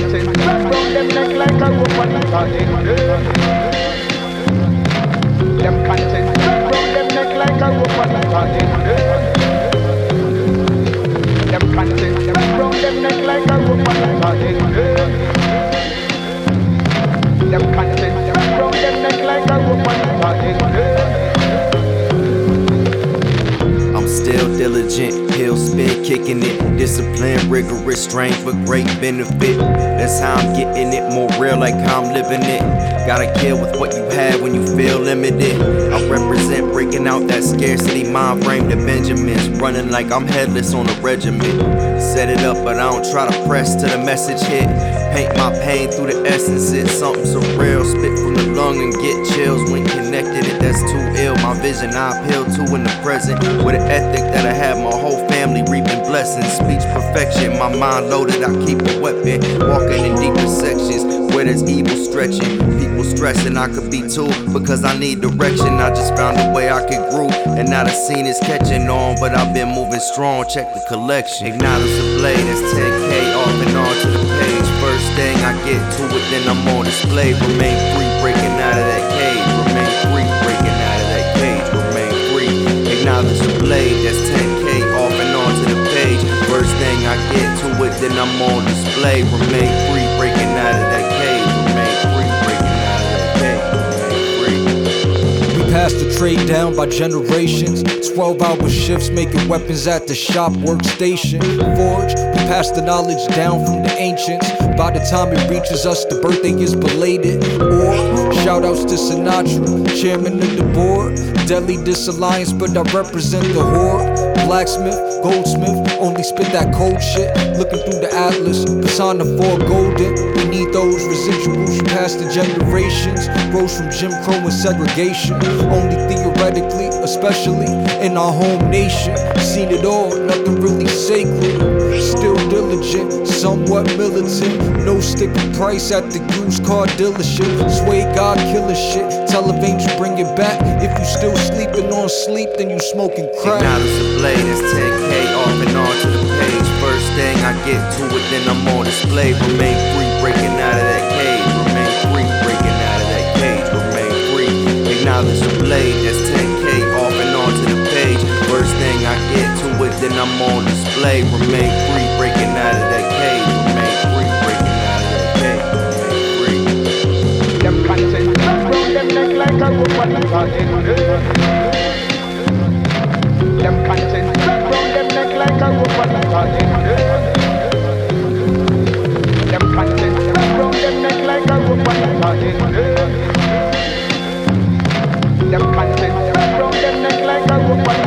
content wrap round them neck like a rope on a sardine. Them content wrap round them neck like a rope on a sardine. Them content wrap round them neck like a rope on a sardine. Them content wrap round them neck like a rope on a sardine. I'm still diligent, hill spin, kicking it. Discipline, rigorous, strange but great benefit. That's how I'm getting it, more real like how I'm living it. Gotta kill with what you had when you feel limited. I represent breaking out that scarcity mind frame. The Benjamins running like I'm headless on a regiment. Set it up but I don't try to press till the message hit. Paint my pain through the essence, it's something surreal. Spit from the lung and get chills when connected. It that's too ill. My vision I appeal to in the present. With an ethic that I have my whole family reaping blessings. Speech perfection, my mind loaded, I keep a weapon. Walking in deeper sections where there's evil stretching. People stressing, I could be too, because I need direction. I just found a way I could groove, and now the scene is catching on. But I've been moving strong, check the collection. Acknowledge the blade, that's 10K off and on to the page. First thing I get to it, then I'm on display. Remain free, breaking out of that cage. Remain free, breaking out of that cage. Remain free, acknowledge the blade, that's 10K off and on to the page. First thing I get to it, then I'm on display. Remain free, breaking out of that cage. Remain free, breaking out of that cage. Remain free. We passed the trade down by generations. 12-hour shifts making weapons at the shop workstation. Forge, we passed the knowledge down from the ancients. By the time it reaches us, the birthday is belated. Or shout outs to Sinatra, chairman of the board. Deadly disalliance, but I represent the horde. Blacksmith, goldsmith, only spit that cold shit. Looking through the atlas, persona 4 golden. We need those residuals you pass the generations. Rose from Jim Crow and segregation. Only theoretically, especially in our home nation. Seen it all, nothing really sacred. Still diligent, somewhat militant. No sticker price at the used car dealership. Sway God killer shit. Tell a angel bring it back. If you still sleeping on sleep, then you smoking crack. Acknowledge the blade, it's 10K off and on to the page. First thing I get to it, then I'm on display. Remain free, breaking out of that cage. Remain free, breaking out of that cage. Remain free, acknowledge the blade, that's 10K off and on to the page. First thing I get to it, then I'm on display. Remain free, breaking out of that cage. Remain free, breaking out of that cage. Remain free. Them content wrap round them neck like a rope on a sardine. Them content wrap round them neck like a rope on a sardine. Them content wrap round them neck like a rope on a sardine. Them content wrap round them neck like a rope on a